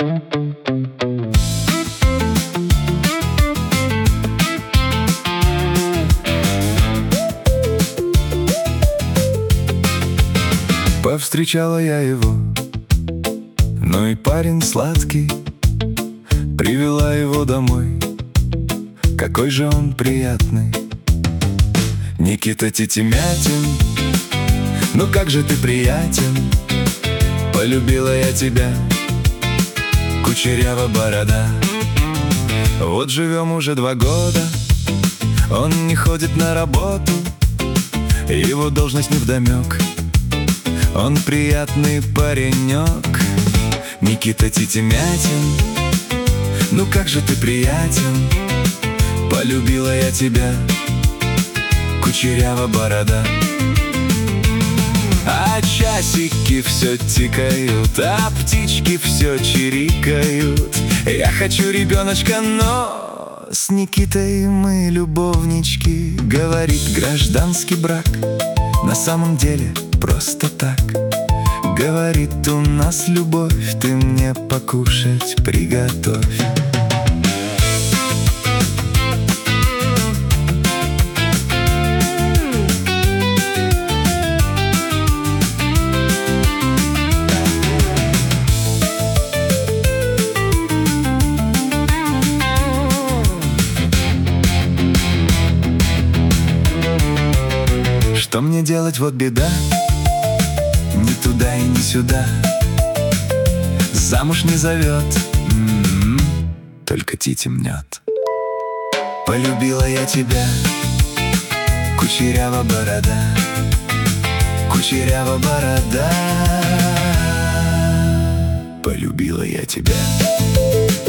Повстречала я его, ну и парень сладкий. Привела его домой, какой же он приятный. Никита Титимятин, ну как же ты приятен. Полюбила я тебя, кучерява борода. Вот живем уже 2 года, он не ходит на работу, его должность невдомек. Он приятный паренек, Никита Титимятин, ну как же ты приятен. Полюбила я тебя, кучерява борода. А часики все тикают, а птички все чирикают. Я хочу ребеночка, но с Никитой мы любовнички. Говорит, гражданский брак на самом деле просто так. Говорит, у нас любовь, ты мне покушать приготовь. Что мне делать, вот беда, ни туда и ни сюда. Замуж не зовет, только Тити мнет. Полюбила я тебя, кучерява борода, кучерява борода. Полюбила я тебя.